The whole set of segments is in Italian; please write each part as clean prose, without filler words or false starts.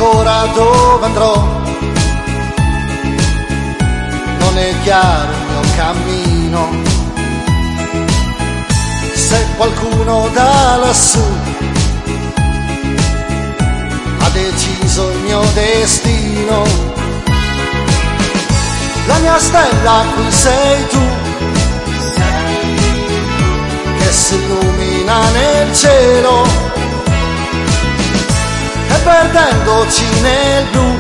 ancora dove andrò, non è chiaro il mio cammino. Se qualcuno da lassù ha deciso il mio destino, la mia stella qui sei tu, che si illumina nel cielo e perdendoci nel blu,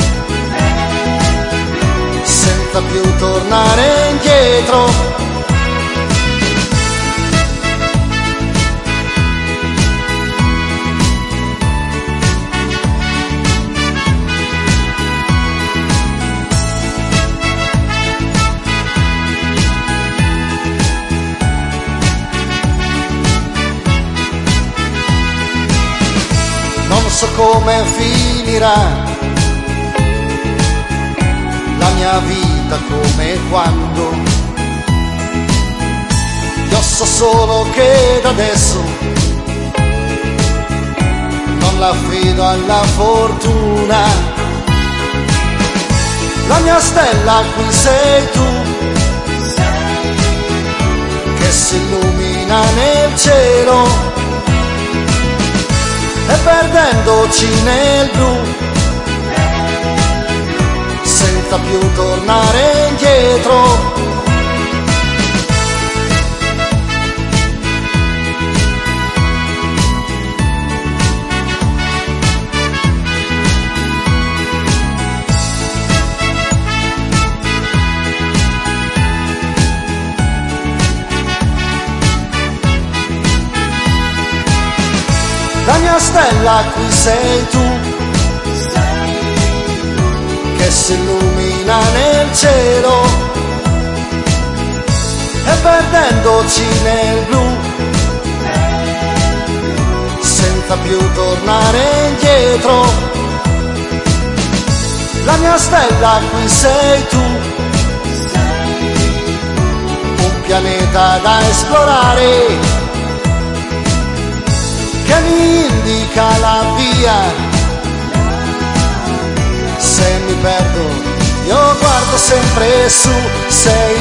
senza più tornare indietro. Non so come finirà la mia vita, come quando. Io so solo che da adesso non la affido alla fortuna. La mia stella qui sei tu, che si illumina nel cielo e perdendoci nel blu, senza più tornare indietro. La mia stella qui sei tu, che si illumina nel cielo e perdendoci nel blu, senza più tornare indietro. La mia stella qui sei tu, un pianeta da esplorare, che mi indica la via. Se mi perdo io guardo sempre su, sei